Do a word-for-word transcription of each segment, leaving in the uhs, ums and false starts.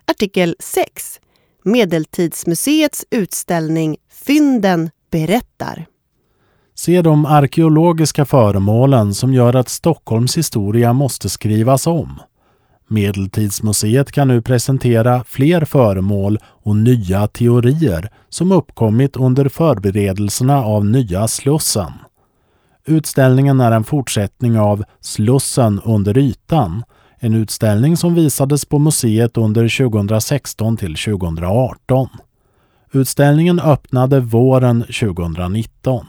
Artikel sex. Medeltidsmuseets utställning Fynden berättar. Se de arkeologiska föremålen som gör att Stockholms historia måste skrivas om. Medeltidsmuseet kan nu presentera fler föremål och nya teorier som uppkommit under förberedelserna av nya Slussen. Utställningen är en fortsättning av Slussen under ytan, en utställning som visades på museet under tjugohundrasexton till tjugohundraarton. Utställningen öppnade våren tjugohundranitton.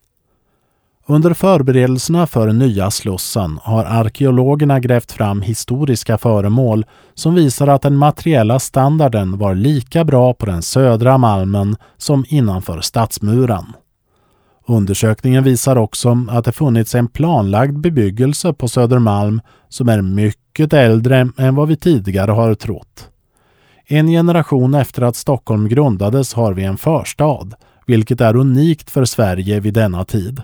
Under förberedelserna för nya Slussen har arkeologerna grävt fram historiska föremål som visar att den materiella standarden var lika bra på den södra Malmen som innanför stadsmuren. Undersökningen visar också att det funnits en planlagd bebyggelse på Södermalm som är mycket äldre än vad vi tidigare har trott. En generation efter att Stockholm grundades har vi en förstad, vilket är unikt för Sverige vid denna tid.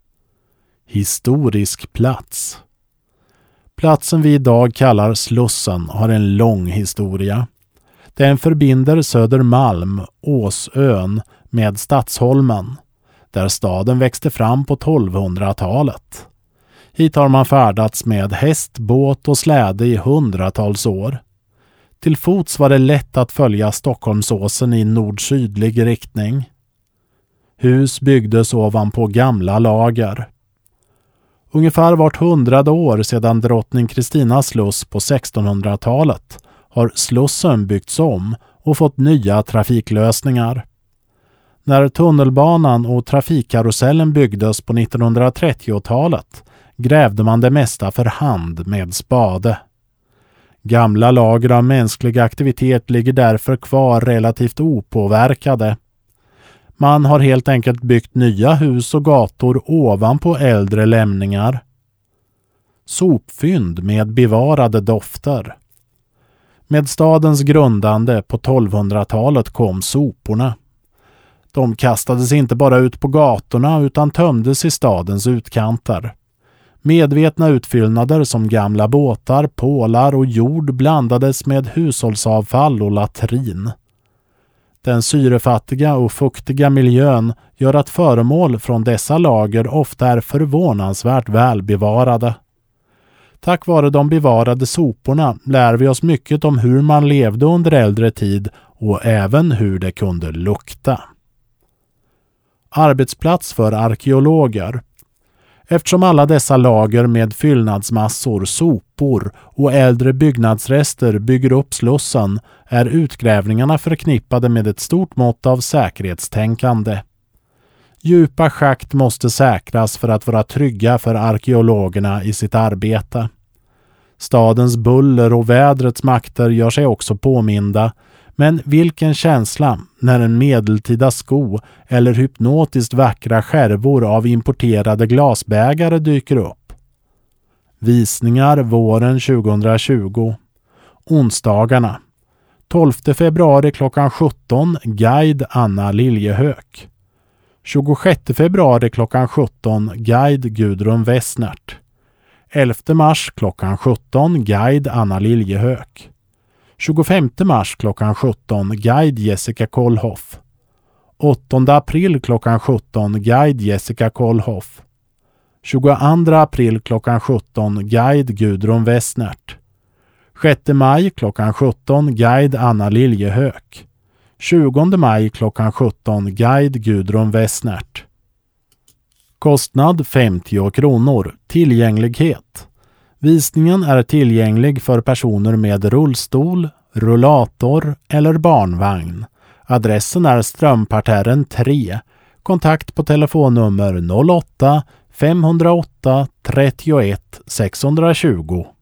Historisk plats. Platsen vi idag kallar Slussen har en lång historia. Den förbinder Södermalm, Åsön, med Stadsholmen, där staden växte fram på tolvhundratalet. Hit har man färdats med häst, båt och släde i hundratals år. Till fots var det lätt att följa Stockholmsåsen i nord-sydlig riktning. Hus byggdes ovanpå gamla lager. Ungefär vart hundrade år sedan drottning Kristinas sluss på sextonhundratalet har Slussen byggts om och fått nya trafiklösningar. När tunnelbanan och trafikkarusellen byggdes på nittonhundratrettiotalet grävde man det mesta för hand med spade. Gamla lager av mänsklig aktivitet ligger därför kvar relativt opåverkade. Man har helt enkelt byggt nya hus och gator ovanpå äldre lämningar. Sopfynd med bevarade dofter. Med stadens grundande på tolvhundratalet kom soporna. De kastades inte bara ut på gatorna utan tömdes i stadens utkanter. Medvetna utfyllnader som gamla båtar, pålar och jord blandades med hushållsavfall och latrin. Den syrefattiga och fuktiga miljön gör att föremål från dessa lager ofta är förvånansvärt välbevarade. Tack vare de bevarade soporna lär vi oss mycket om hur man levde under äldre tid och även hur det kunde lukta. Arbetsplats för arkeologer. Eftersom alla dessa lager med fyllnadsmassor, sopor och äldre byggnadsrester bygger upp Slussen är utgrävningarna förknippade med ett stort mått av säkerhetstänkande. Djupa schakt måste säkras för att vara trygga för arkeologerna i sitt arbete. Stadens buller och vädrets makter gör sig också påminda, men vilken känsla när en medeltida sko eller hypnotiskt vackra skärvor av importerade glasbägare dyker upp. Visningar våren tjugohundratjugo. Onsdagarna. tolfte februari klockan sjutton, guide Anna Liljehök. tjugosjätte februari klockan sjutton, guide Gudrun Wessnert. elfte mars klockan sjutton, guide Anna Liljehök. tjugofemte mars klockan sjutton, guide Jessica Kollhoff. åttonde april klockan sjutton, guide Jessica Kollhoff. tjugoandra april klockan sjutton, guide Gudrun Wessnert. sjätte maj klockan sjutton, guide Anna Liljehök. tjugonde maj klockan sjutton, guide Gudrun Wessnert. Kostnad femtio kronor. Tillgänglighet. Visningen är tillgänglig för personer med rullstol, rullator eller barnvagn. Adressen är Strömparterren tre. Kontakt på telefonnummer noll åtta fem noll åtta trettioett sexhundratjugo.